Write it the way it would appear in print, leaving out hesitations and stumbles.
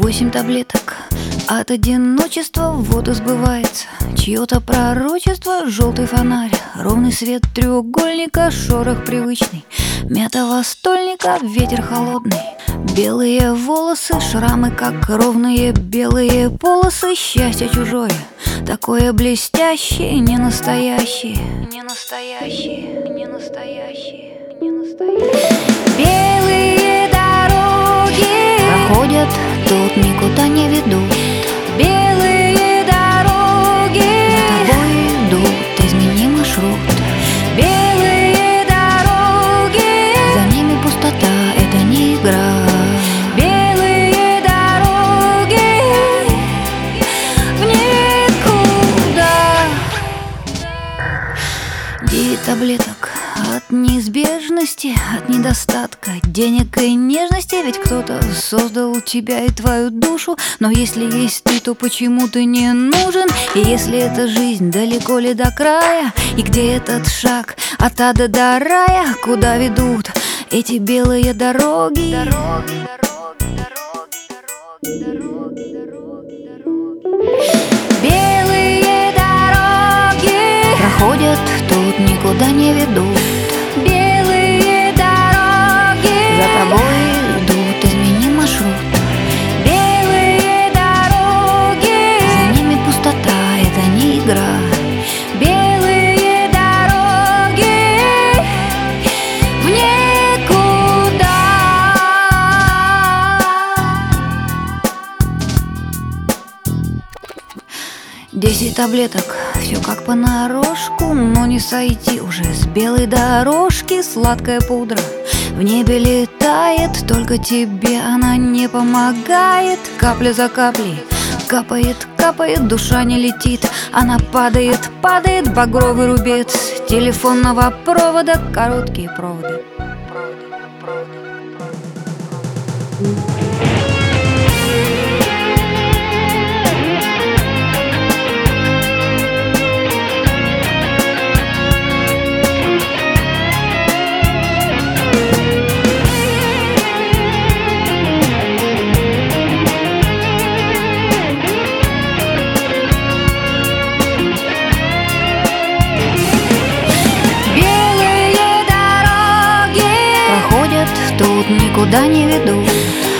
8 таблеток от одиночества, вот и сбывается чье-то пророчество. Желтый фонарь, ровный свет треугольника, шорох привычный мятого стольника, ветер холодный. Белые волосы, шрамы, как ровные белые полосы. Счастье чужое, такое блестящее, не настоящее, не настоящее, не настоящее, не настоящее. Белые дороги проходят, тут никуда не ведут. Белые дороги за тобой идут, измени маршрут. Белые дороги, за ними пустота, это не игра. Белые дороги в никуда. 9 таблеток от неизбежности, от недостатка денег и нежности. Ведь кто-то создал тебя и твою душу. Но если есть ты, то почему ты не нужен? И если эта жизнь, далеко ли до края? И где этот шаг от ада до рая? Куда ведут эти белые дороги? Дороги, дороги, дороги, дороги, дороги, дороги. Белые дороги проходят, тут никуда не ведут. Белые дороги за тобой идут, измени маршрут. Белые дороги, за ними пустота, это не игра. Белые дороги в никуда. 10 таблеток, все как понарошку, но не сойти уже с белой дорожки. Сладкая пудра в небе летает, только тебе она не помогает. Капля за каплей капает, капает, душа не летит, она падает, падает, багровый рубец телефонного провода, короткие проводы. Тут никуда не ведут.